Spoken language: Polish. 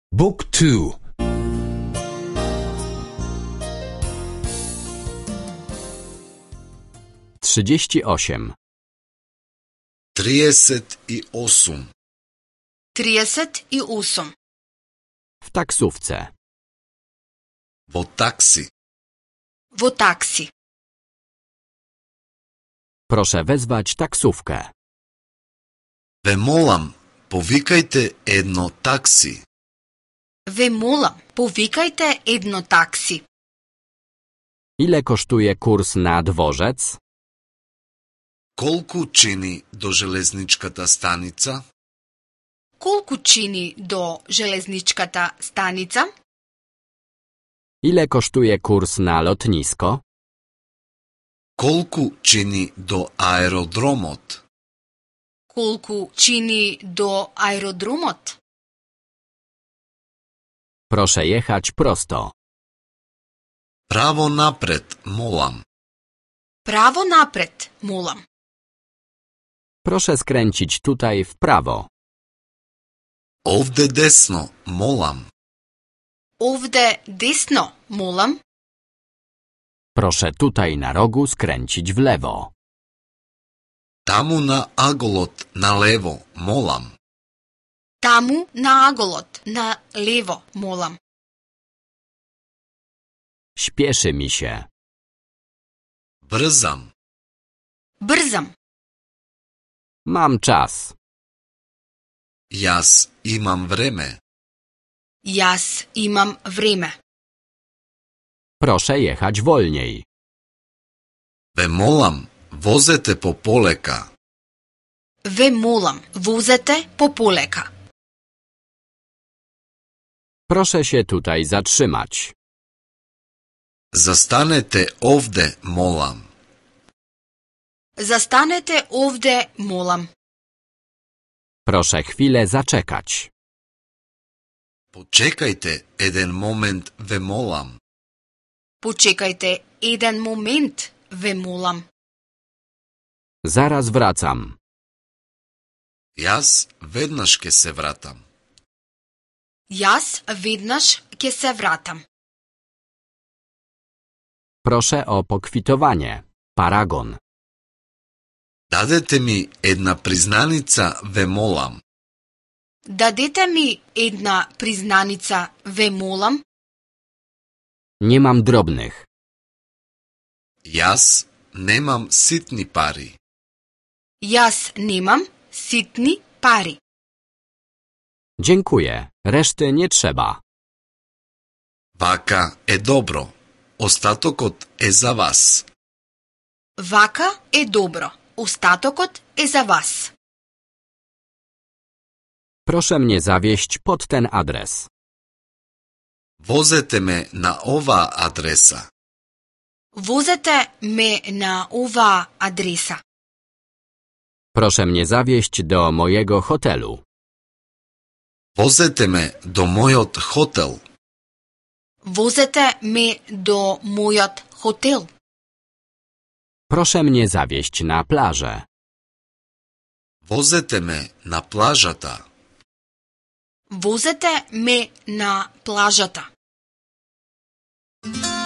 Book 2. 38. 38. 38. W taksówce. Во такси. Во такси. Proszę wezwać taksówkę. Ве молам, повикајте едно такси. Ве молам, повикајте едно такси. Ile kosztuje kurs na dworzec? Колку чини до железничката станица? Колку чини до железничката станица? Ile kosztuje kurs na lotnisko? Колку чини до аеродромот? Колку чини до аеродромот? Proszę jechać prosto. Право напред, молам. Право напред, молам. Proszę skręcić tutaj w prawo. Овде десно, молам. Овде десно, молам. Proszę tutaj na rogu skręcić w lewo. Таму на аголот, налево, молам. Таму на аголот, на лево, молам. Śpieszy mi się. Брзам. Брзам. Mam czas. Јас имам време. Јас имам време. Proszę jechać wolniej. Ве молам, возете по полека. Ве молам, возете пополека. Proszę się tutaj zatrzymać. Застанете овде, молам. Застанете овде, молам. Proszę chwilę zaczekać. Почекајте еден момент, ве молам. Почекајте еден момент, ве молам. Zaraz wracam. Јас веднаш ке се вратам. Јас веднаш ќе се вратам. Proszę o pokwitowanie. Paragon. Дадете ми една признаница, ве молам. Дадете ми една признаница, ве молам. Nie mam drobnych. Јас немам ситни пари. Јас немам ситни пари. Dziękuję. Reszty nie trzeba. Вака е добро. Остатокот е за вас. Вака е добро. Остатокот е за вас. Proszę mnie zawieźć pod ten adres. Возете ме на оваа адреса. Возете ме на оваа адреса. Proszę mnie zawieźć do mojego hotelu. Возете ме до мојот хотел. Возете ме до мојот хотел. Proszę mnie zawieźć na plażę. Возете ме на плажата. Возете ме на плажата.